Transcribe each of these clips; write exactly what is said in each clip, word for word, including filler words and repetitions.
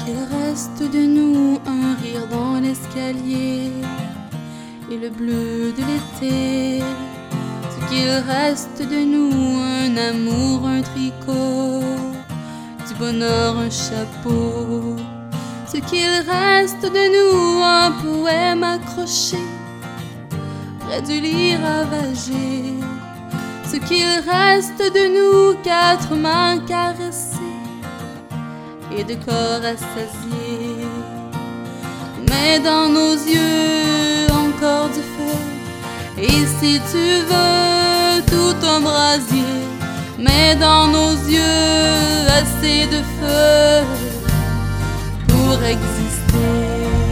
Qu'il reste de nous un rire dans l'escalier et le bleu de l'été. Ce qu'il reste de nous un amour, un tricot, du bonheur, un chapeau. Ce qu'il reste de nous un poème accroché près du lit ravagé. Ce qu'il reste de nous quatre mains caressées et de corps assasiés. Mais dans nos yeux encore du feu, et si tu veux tout un brasier. Mais dans nos yeux assez de feu pour exister.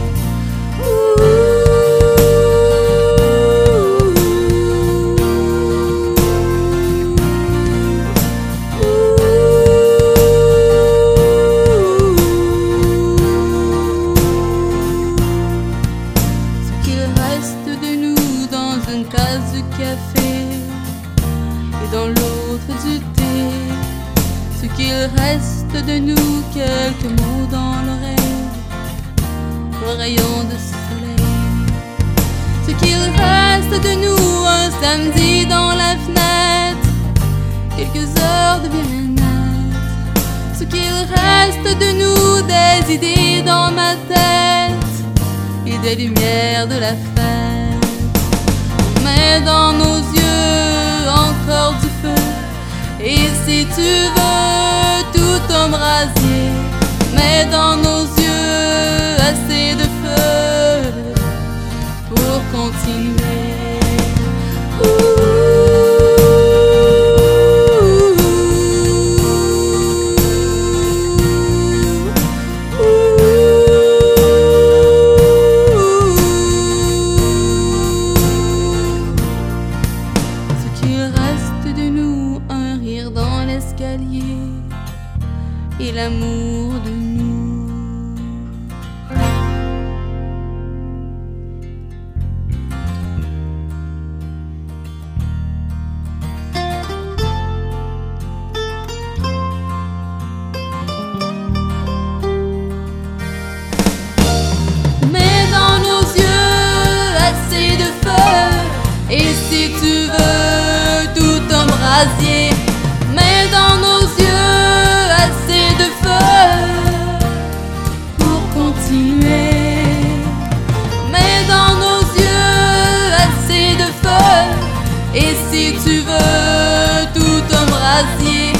Une tasse de café et dans l'autre du thé. Ce qu'il reste de nous, quelques mots dans l'oreille, un rayon de soleil. Ce qu'il reste de nous, un samedi dans la fenêtre, quelques heures de bien-être. Ce qu'il reste de nous, des idées dans ma tête et des lumières de la fête. Mais dans nos yeux encore du feu, et si tu veux tout un brasier. Mais dans nos yeux assez de feu pour continuer. Dans l'escalier et l'amour de nous. Mais dans nos yeux assez de feu, et si tu veux tout un brasier. Mais dans nos yeux assez de feu pour continuer. Mais dans nos yeux assez de feu, et si tu veux tout un brasier.